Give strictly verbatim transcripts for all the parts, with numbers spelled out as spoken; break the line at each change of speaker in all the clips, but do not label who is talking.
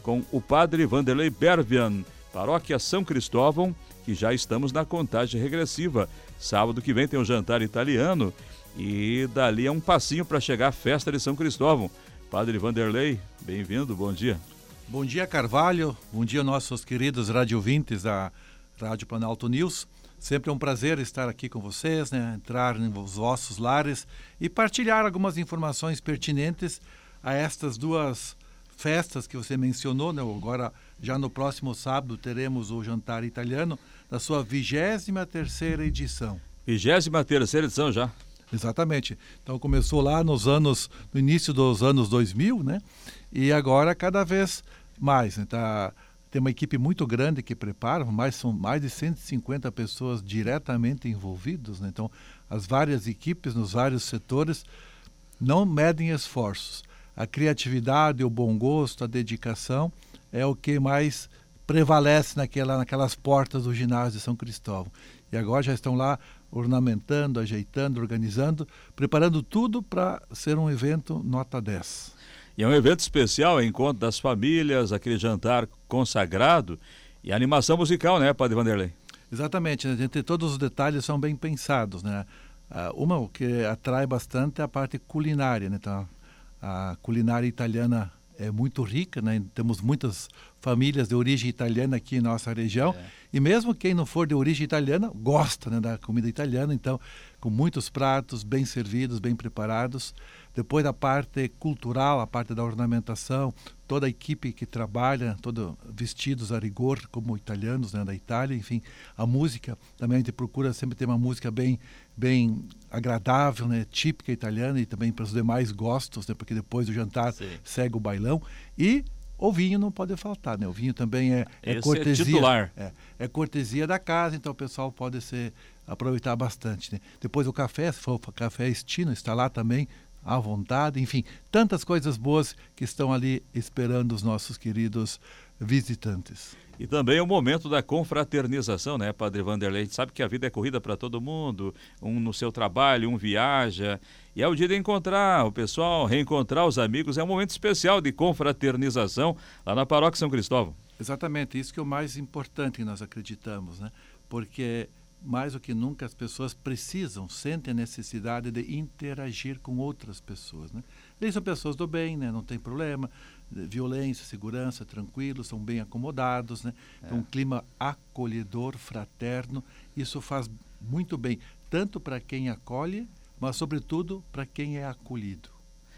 com o padre Vanderlei Bervian, Paróquia São Cristóvão, que já estamos na contagem regressiva. Sábado que vem tem um jantar italiano e dali é um passinho para chegar à festa de São Cristóvão. Padre Vanderlei, bem-vindo, bom dia.
Bom dia, Carvalho, bom dia nossos queridos radiovintes da Rádio Planalto News. Sempre é um prazer estar aqui com vocês, né? Entrar nos vossos lares e partilhar algumas informações pertinentes a estas duas festas que você mencionou, né? Agora, já no próximo sábado, teremos o jantar italiano da sua vigésima terceira edição.
Vigésima terceira edição já.
Exatamente. Então começou lá nos anos, no início dos anos dois mil, né? E agora cada vez mais, né? Tá, tem uma equipe muito grande que prepara, mais, são mais de cento e cinquenta pessoas diretamente envolvidas, né? Então as várias equipes nos vários setores não medem esforços. A criatividade, o bom gosto, a dedicação é o que mais prevalece naquela, naquelas portas do ginásio de São Cristóvão. E agora já estão lá ornamentando, ajeitando, organizando, preparando tudo para ser um evento nota dez.
E é um evento especial, é encontro das famílias, aquele jantar consagrado e animação musical, né, Padre Vanderlei?
Exatamente, né? Todos os detalhes são bem pensados, né? Uma, o que atrai bastante é a parte culinária, né? Então, a culinária italiana é muito rica, né? Temos muitas famílias de origem italiana aqui em nossa região, é. E mesmo quem não for de origem italiana gosta, né, da comida italiana, então com muitos pratos bem servidos, bem preparados. Depois da parte cultural, a parte da ornamentação, toda a equipe que trabalha, todos vestidos a rigor como italianos, né, da Itália, enfim, a música também a gente procura sempre ter uma música bem, bem agradável, né, típica italiana e também para os demais gostos, né, porque depois do jantar Sim. segue o bailão e o vinho não pode faltar, né? O vinho também é, é cortesia. É
titular.
É, é cortesia da casa, então o pessoal pode ser, aproveitar bastante, né? Depois o café, se for café Estino, está lá também à vontade, enfim, tantas coisas boas que estão ali esperando os nossos queridos visitantes.
E também é o momento da confraternização, né, Padre Vanderlei? A gente sabe que a vida é corrida para todo mundo, um no seu trabalho, um viaja, e é o dia de encontrar o pessoal, reencontrar os amigos, é um momento especial de confraternização lá na Paróquia São Cristóvão.
Exatamente, isso que é o mais importante que nós acreditamos, né? Porque mais do que nunca as pessoas precisam, sentem a necessidade de interagir com outras pessoas, né? Eles são pessoas do bem, né? Não tem problema, violência, segurança, tranquilos, são bem acomodados, né? É. Um clima acolhedor, fraterno, isso faz muito bem, tanto para quem acolhe, mas sobretudo para quem é acolhido.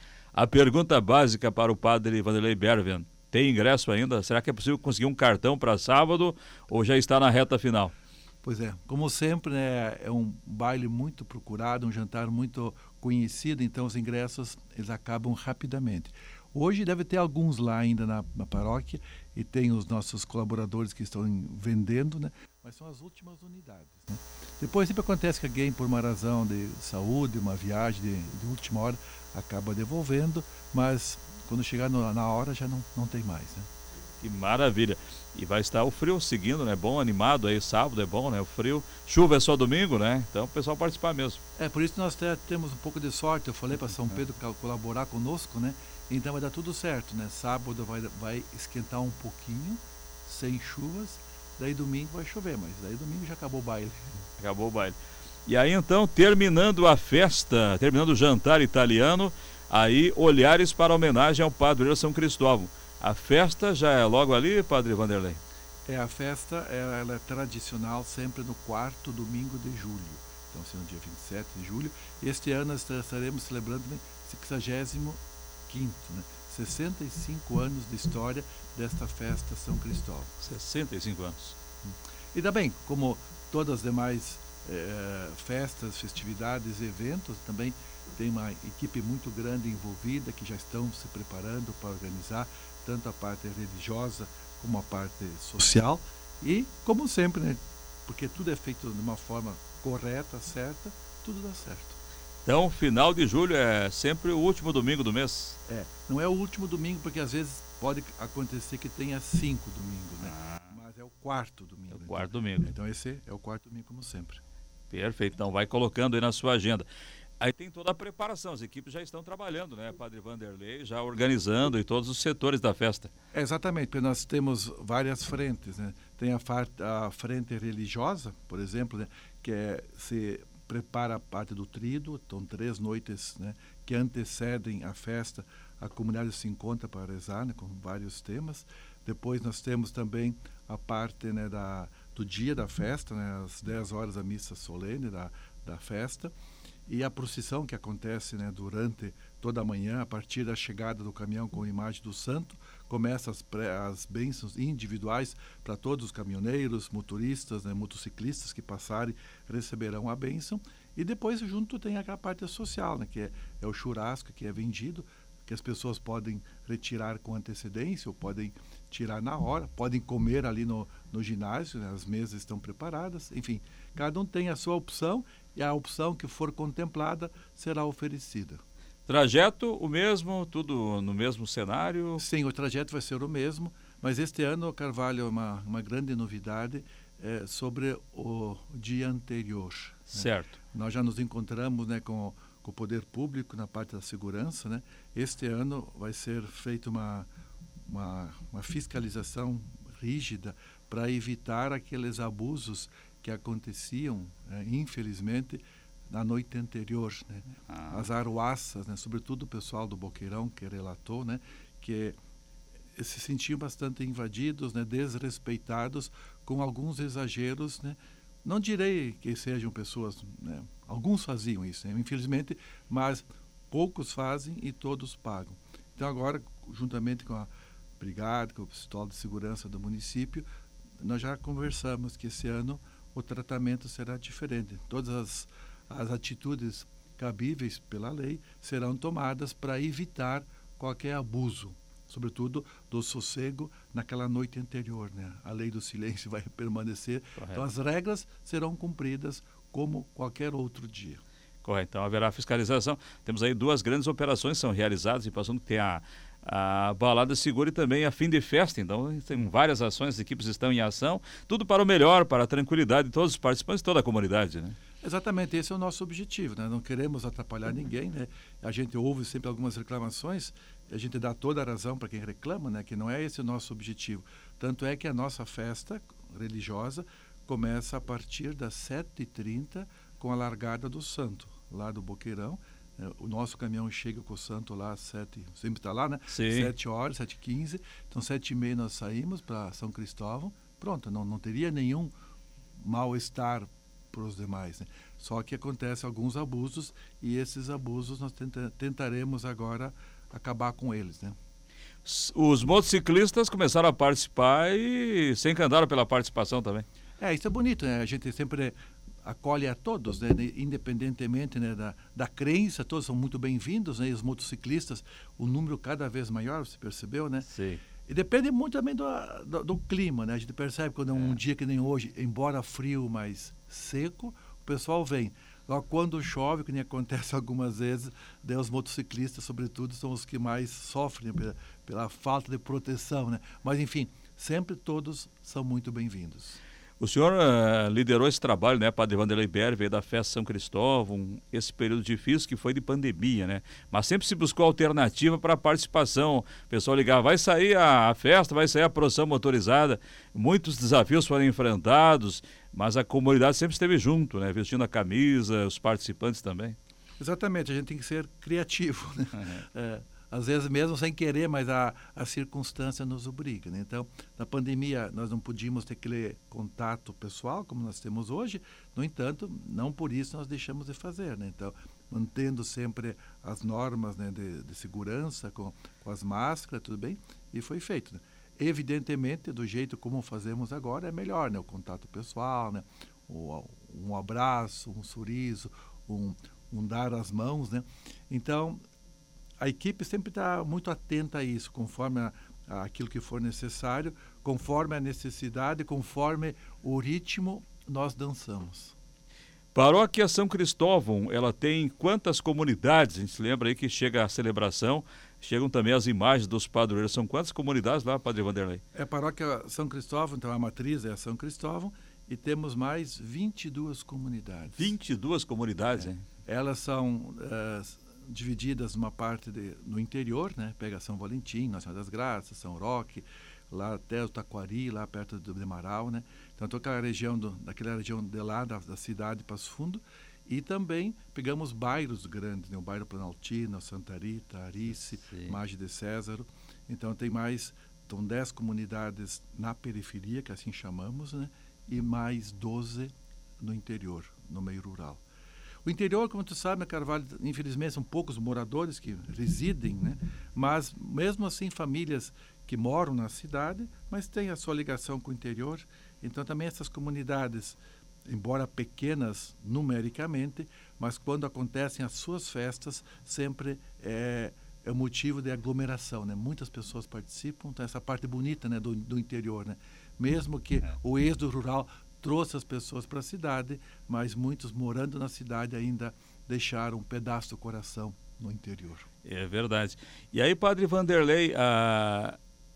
A pergunta básica para o padre Vanderlei Bervian, tem ingresso ainda? Será que é possível conseguir um cartão para sábado ou já está na reta final?
Pois é, como sempre, né, é um baile muito procurado, um jantar muito conhecido, então os ingressos eles acabam rapidamente. Hoje deve ter alguns lá ainda na, na paróquia e tem os nossos colaboradores que estão vendendo, né, mas são as últimas unidades, né? Depois sempre acontece que alguém, por uma razão de saúde, uma viagem de, de última hora, acaba devolvendo, mas quando chegar no, na hora já não, não tem mais, né?
Que maravilha. E vai estar o frio seguindo, né? Bom, animado aí, sábado é bom, né? O frio. Chuva é só domingo, né? Então o pessoal participar mesmo.
É, por isso nós até temos um pouco de sorte. Eu falei para São Pedro colaborar conosco, né? Então vai dar tudo certo, né? Sábado vai, vai esquentar um pouquinho, sem chuvas. Daí domingo vai chover, mas daí domingo já acabou o baile.
Acabou o baile. E aí então, terminando a festa, terminando o jantar italiano, aí olhares para a homenagem ao padroeiro São Cristóvão. A festa já é logo ali, Padre Vanderlei?
É, a festa ela é tradicional sempre no quarto domingo de julho. Então, será no dia vinte e sete de julho. Este ano nós estaremos celebrando o sexagésimo quinto, né? sessenta e cinco anos de história desta festa São Cristóvão.
sessenta e cinco anos.
E também, como todas as demais eh, festas, festividades, eventos, também tem uma equipe muito grande envolvida que já estão se preparando para organizar tanto a parte religiosa como a parte social e, como sempre, né, porque tudo é feito de uma forma correta, certa, tudo dá certo.
Então, final de julho é sempre o último domingo do mês?
É, não é o último domingo, porque às vezes pode acontecer que tenha cinco domingos, né? Ah. Mas é o quarto domingo.
É o quarto
então.
domingo.
Então esse é o quarto domingo, como sempre.
Perfeito, então vai colocando aí na sua agenda. Aí tem toda a preparação, as equipes já estão trabalhando, né? Padre Vanderlei já organizando e todos os setores da festa.
É, exatamente, porque nós temos várias frentes, né? Tem a, a frente religiosa, por exemplo, né? Que é, se prepara a parte do tríduo, então três noites, né? Que antecedem a festa, a comunidade se encontra para rezar, né? Com vários temas. Depois nós temos também a parte, né, da, do dia da festa, né? Às dez horas a missa solene da, da festa. E a procissão que acontece, né, durante toda a manhã, a partir da chegada do caminhão com a imagem do santo, começa as, pré, as bênçãos individuais para todos os caminhoneiros, motoristas, né, motociclistas que passarem receberão a bênção. E depois junto tem aquela parte social, né, que é, é o churrasco que é vendido, que as pessoas podem retirar com antecedência ou podem tirar na hora, podem comer ali no, no ginásio, né, as mesas estão preparadas, enfim, cada um tem a sua opção e a opção que for contemplada será oferecida.
Trajeto o mesmo, tudo no mesmo cenário?
Sim, o trajeto vai ser o mesmo, mas este ano, Carvalho, uma, uma grande novidade é sobre o dia anterior.
Certo.
Né? Nós já nos encontramos, né, com, com o poder público na parte da segurança, né? Este ano vai ser feita uma, uma, uma fiscalização rígida para evitar aqueles abusos que aconteciam, é, infelizmente, na noite anterior, né? Ah. As arruaças, né? Sobretudo o pessoal do Boqueirão que relatou, né, que se sentiam bastante invadidos, né, desrespeitados, com alguns exageros, né? Não direi que sejam pessoas, né? Alguns faziam isso, né? Infelizmente, mas poucos fazem e todos pagam. Então agora, juntamente com a Brigada, com o Pessoal de Segurança do município, nós já conversamos que esse ano o tratamento será diferente. Todas as, as atitudes cabíveis pela lei serão tomadas para evitar qualquer abuso, sobretudo do sossego naquela noite anterior, né? A lei do silêncio vai permanecer. Correto. Então as regras serão cumpridas como qualquer outro dia.
Correto, então haverá fiscalização. Temos aí duas grandes operações que são realizadas e passando tem a a Balada Segura e também a Fim de Festa. Então tem várias ações, as equipes estão em ação, tudo para o melhor, para a tranquilidade de todos os participantes e toda a comunidade, né?
Exatamente, esse é o nosso objetivo, né? Não queremos atrapalhar ninguém, né? A gente ouve sempre algumas reclamações, a gente dá toda a razão para quem reclama, né? Que não é esse o nosso objetivo. Tanto é que a nossa festa religiosa começa a partir das sete e trinta com a largada do santo, lá do Boqueirão. O nosso caminhão chega com o santo lá às sete, sempre está lá, né?
Sim.
Sete horas, sete e quinze. Então, sete e meia nós saímos para São Cristóvão. Pronto, não, não teria nenhum mal-estar para os demais, né? Só que acontecem alguns abusos e esses abusos nós tenta, tentaremos agora acabar com eles, né?
Os motociclistas começaram a participar e se encantaram pela participação também.
É, isso é bonito, né? A gente sempre acolhe a todos, né? Independentemente, né, da, da crença, todos são muito bem-vindos, né? E os motociclistas, o número cada vez maior, você percebeu, né?
Sim.
E depende muito também do, do, do clima, né? A gente percebe quando é um é. dia que nem hoje, embora frio, mas seco, o pessoal vem. Agora, quando chove, que nem acontece algumas vezes, daí os motociclistas, sobretudo, são os que mais sofrem pela, pela falta de proteção, né? Mas, enfim, sempre todos são muito bem-vindos.
O senhor uh, liderou esse trabalho, né, Padre Vanderlei Berve, veio da festa São Cristóvão, esse período difícil que foi de pandemia, né? Mas sempre se buscou alternativa para a participação. O pessoal ligava, vai sair a, a festa, vai sair a procissão motorizada. Muitos desafios foram enfrentados, mas a comunidade sempre esteve junto, né? Vestindo a camisa, os participantes também.
Exatamente, a gente tem que ser criativo, né?
Uhum.
É, às vezes mesmo sem querer, mas a, a circunstância nos obriga, né? Então, na pandemia nós não podíamos ter aquele contato pessoal como nós temos hoje, no entanto, não por isso nós deixamos de fazer, né? Então, mantendo sempre as normas, né, de, de segurança, com, com as máscaras, tudo bem, e foi feito, né? Evidentemente, do jeito como fazemos agora, é melhor, né? O contato pessoal, né? O, um abraço, um sorriso, um, um dar as mãos, né? Então, a equipe sempre está muito atenta a isso, conforme a, a aquilo que for necessário, conforme a necessidade, conforme o ritmo, nós dançamos.
Paróquia São Cristóvão, ela tem quantas comunidades? A gente se lembra aí que chega a celebração, chegam também as imagens dos padroeiros. São quantas comunidades lá, Padre Vanderlei?
É a Paróquia São Cristóvão, então a matriz é a São Cristóvão, e temos mais vinte e duas comunidades.
vinte e duas comunidades,
é.
hein?
elas são uh, divididas numa parte de, no interior, né? Pega São Valentim, Nossa Senhora das Graças, São Roque, lá até o Taquari, lá perto do Demarau, né? Então, toda aquela região, do, daquela região de lá, da, da cidade de Passo Fundo. E também pegamos bairros grandes, né? O bairro Planaltina, Santa Rita, Arice, Magem de Césaro. Então, tem mais, então, dez comunidades na periferia, que assim chamamos, né? E mais doze no interior, no meio rural. O interior, como tu sabe, Carvalho, infelizmente, são poucos moradores que residem, né? Mas, mesmo assim, famílias que moram na cidade, mas têm a sua ligação com o interior. Então, também essas comunidades, embora pequenas numericamente, mas quando acontecem as suas festas, sempre é, é motivo de aglomeração, né? Muitas pessoas participam, então essa parte bonita, né, do, do interior, né? Mesmo que é. o êxodo rural trouxe as pessoas para a cidade, mas muitos morando na cidade ainda deixaram um pedaço do coração no interior.
É verdade. E aí, Padre Vanderlei, a...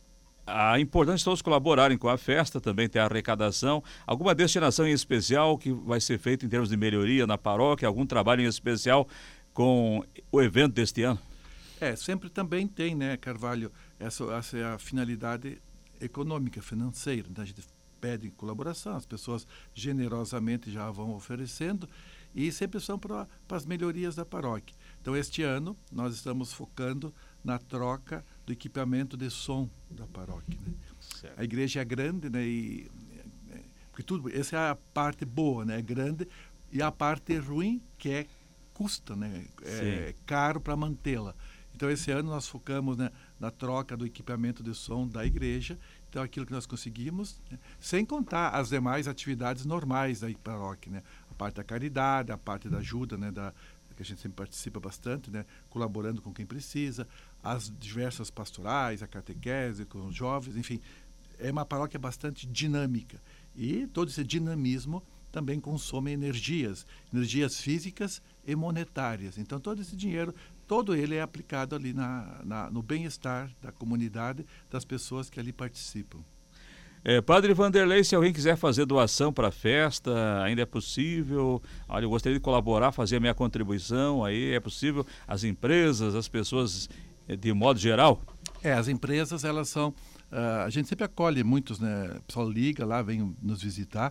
A importância de todos colaborarem com a festa, também ter a arrecadação, alguma destinação em especial que vai ser feita em termos de melhoria na paróquia, algum trabalho em especial com o evento deste ano?
É, sempre também tem, né, Carvalho, essa, essa é a finalidade econômica, financeira, né? A gente pede colaboração, as pessoas generosamente já vão oferecendo e sempre são para as melhorias da paróquia. Então, este ano, nós estamos focando na troca do equipamento de som da paróquia, né? A igreja é grande, né? E, porque tudo, essa é a parte boa, né? É grande, e a parte ruim, que é custa, né? É Sim. caro para mantê-la. Então, esse ano nós focamos, né, na troca do equipamento de som da igreja. Então, aquilo que nós conseguimos, né? Sem contar as demais atividades normais da paróquia, né? A parte da caridade, a parte da ajuda, né, da que a gente sempre participa bastante, né, colaborando com quem precisa, as diversas pastorais, a catequese com os jovens, enfim, é uma paróquia bastante dinâmica. E todo esse dinamismo também consome energias, energias físicas e monetárias. Então, todo esse dinheiro, todo ele é aplicado ali na, na, no bem-estar da comunidade, das pessoas que ali participam.
É, Padre Vanderlei, se alguém quiser fazer doação para a festa, ainda é possível? Olha, eu gostaria de colaborar, fazer a minha contribuição, aí é possível? As empresas, as pessoas, de modo geral?
É, as empresas, elas são... Uh, a gente sempre acolhe muitos, né? O pessoal liga lá, vem nos visitar,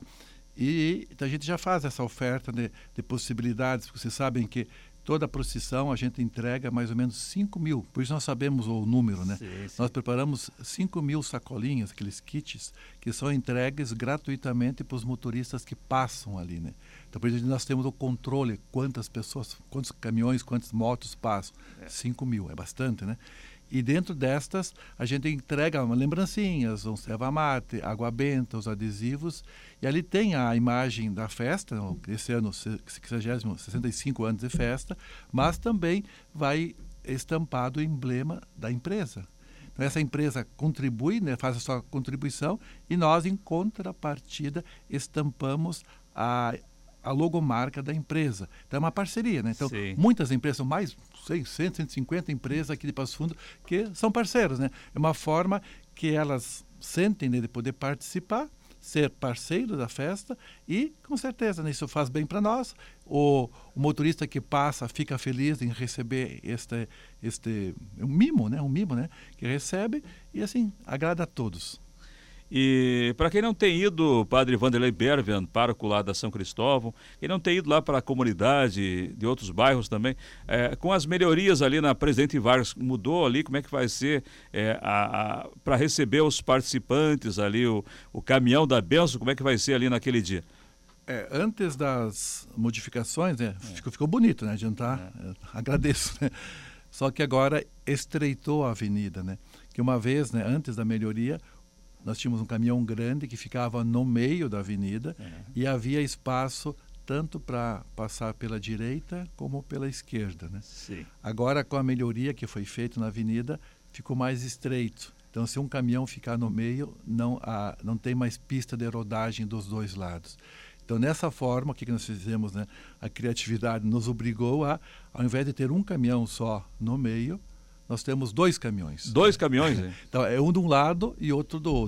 e a gente já faz essa oferta de, de possibilidades, porque vocês sabem que toda a procissão a gente entrega mais ou menos cinco mil, por isso nós sabemos o número, né? Sim, sim. Nós preparamos cinco mil sacolinhas, aqueles kits, que são entregues gratuitamente para os motoristas que passam ali, né? Então, por isso nós temos o controle, quantas pessoas, quantos caminhões, quantas motos passam. É. cinco mil, é bastante, né? E dentro destas, a gente entrega uma lembrancinhas, um serva-mate, água benta, os adesivos. E ali tem a imagem da festa, esse ano, sessenta e cinco anos de festa, mas também vai estampado o emblema da empresa. Então, essa empresa contribui, né, faz a sua contribuição, e nós, em contrapartida, estampamos a a logomarca da empresa. Então, é uma parceria, né? Então, Sim. muitas empresas, são mais cento, cento e cinquenta empresas aqui de Passo Fundo que são parceiros, né? É uma forma que elas sentem, né, de poder participar, ser parceiro da festa e, com certeza, né, isso faz bem para nós. O, o motorista que passa fica feliz em receber este, este um mimo, né? Um mimo, né? Que recebe e, assim, agrada a todos.
E para quem não tem ido, Padre Vanderlei Bervian, pároco lá da São Cristóvão, quem não tem ido lá para a comunidade de outros bairros também, é, com as melhorias ali na Presidente Vargas, mudou ali, como é que vai ser é, para receber os participantes ali, o, o caminhão da bênção, como é que vai ser ali naquele dia?
É, antes das modificações, né, é. ficou, ficou bonito, né, adiantar, é. agradeço, né? Só que agora estreitou a avenida, né, que uma vez, né, antes da melhoria, nós tínhamos um caminhão grande que ficava no meio da avenida uhum. e havia espaço tanto para passar pela direita como pela esquerda, né?
Sim.
Agora, com a melhoria que foi feita na avenida, ficou mais estreito. Então, se um caminhão ficar no meio, não, há, não tem mais pista de rodagem dos dois lados. Então, nessa forma, o que nós fizemos, né? A criatividade nos obrigou a, ao invés de ter um caminhão só no meio, nós temos dois caminhões.
Dois caminhões, hein?
Então, é um de um lado e outro do outro. Hum.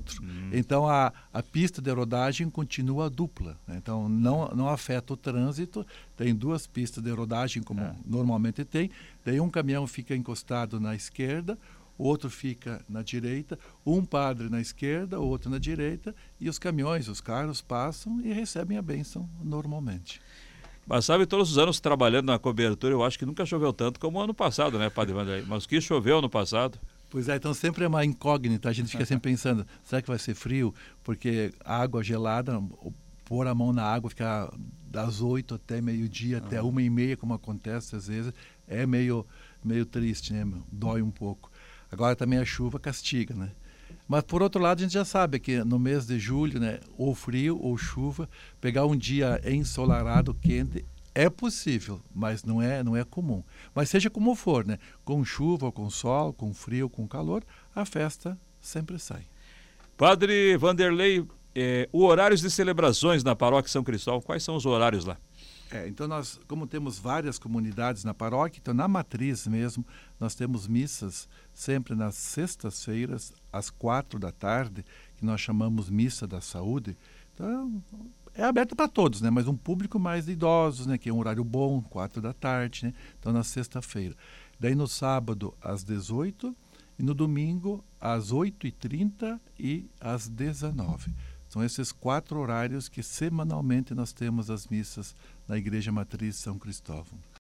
Então, a, a pista de rodagem continua dupla, né? Então, não, não afeta o trânsito. Tem duas pistas de rodagem, como é. normalmente tem. Daí, um caminhão fica encostado na esquerda, o outro fica na direita, um padre na esquerda, o outro na direita, e os caminhões, os carros passam e recebem a bênção normalmente.
Mas sabe, todos os anos trabalhando na cobertura, eu acho que nunca choveu tanto como o ano passado, né, Padre Vanderlei? Mas o que choveu ano passado?
Pois é, então sempre é uma incógnita, a gente fica sempre pensando, será que vai ser frio? Porque água gelada, pôr a mão na água, ficar das oito até meio-dia, ah. até uma e meia, como acontece às vezes, é meio, meio triste, né? Dói um pouco. Agora também a chuva castiga, né? Mas por outro lado a gente já sabe que no mês de julho, né, ou frio ou chuva, pegar um dia ensolarado, quente, é possível, mas não é, não é comum. Mas seja como for, né, com chuva, com sol, com frio, com calor, a festa sempre sai.
Padre Vanderlei, eh, os horários de celebrações na Paróquia São Cristóvão, quais são os horários lá?
É, então nós, como temos várias comunidades na paróquia, então na matriz mesmo, nós temos missas sempre nas sextas-feiras, às quatro da tarde, que nós chamamos Missa da Saúde. Então, é aberto para todos, né? Mas um público mais de idosos, né? Que é um horário bom, quatro da tarde, né? Então, na sexta-feira. Daí, no sábado, às dezoito, e no domingo, às oito e trinta e às dezenove. São esses quatro horários que semanalmente nós temos as missas na Igreja Matriz São Cristóvão.